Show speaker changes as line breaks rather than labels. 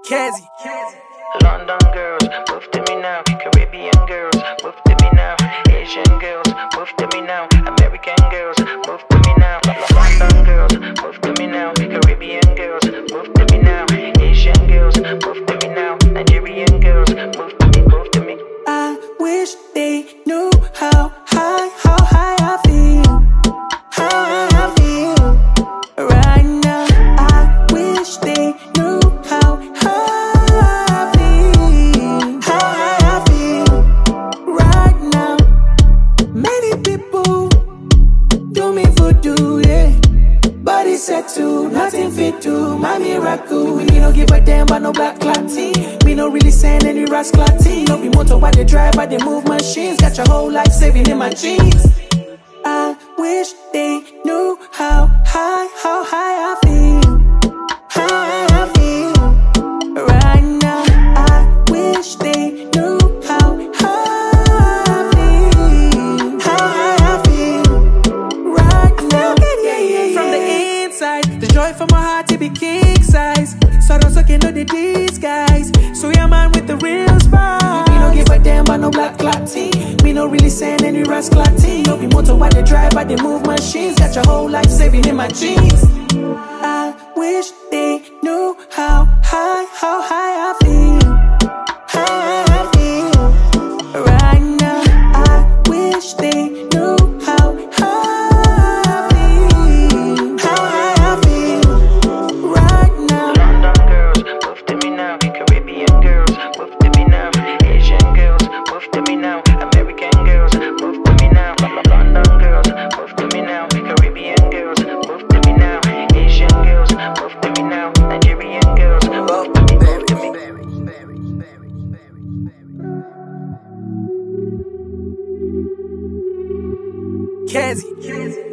Kazi.
London girls, move to me now. Caribbean girls, move to me now. Asian girls, move to me now. American girls, move to me now. London girls, move to me now. Caribbean girls, move to me now. Asian girls, move to me now. Nigerian girls, move to me, move to me.
I wish they knew how high I feel. How I feel right now. I wish they knew how high I feel. How I feel right now. Many people do me voodoo, yeah. Body set to nothing fit to my miracle. Me no give a damn about no black clatty. Me no really send any rascality. No be motor while they drive, but they move machines. Got your whole life saving in my jeans. I wish they knew how high I feel. How I feel right now. I wish they knew how high I feel. How I feel right now. From the inside, the joy from my heart to be king size. So don't suck into the disguise. So yeah, man with the real spice. Me no give a damn about no black clatty. Me no really send any rascality. No be motor while they drive, but they move machines. Got your whole life saving in my jeans. I wish they knew how high I feel. How I feel right now. I wish they knew how high I feel. How I feel right now.
London girls, move to me now. Caribbean girls, move to me now. Asian girls, move to me now. American girls, move to me now. London girls, move to me now. Caribbean girls, move to me now. Asian girls, move to me now. Nigerian girls, move to me, move to me.
Kazi.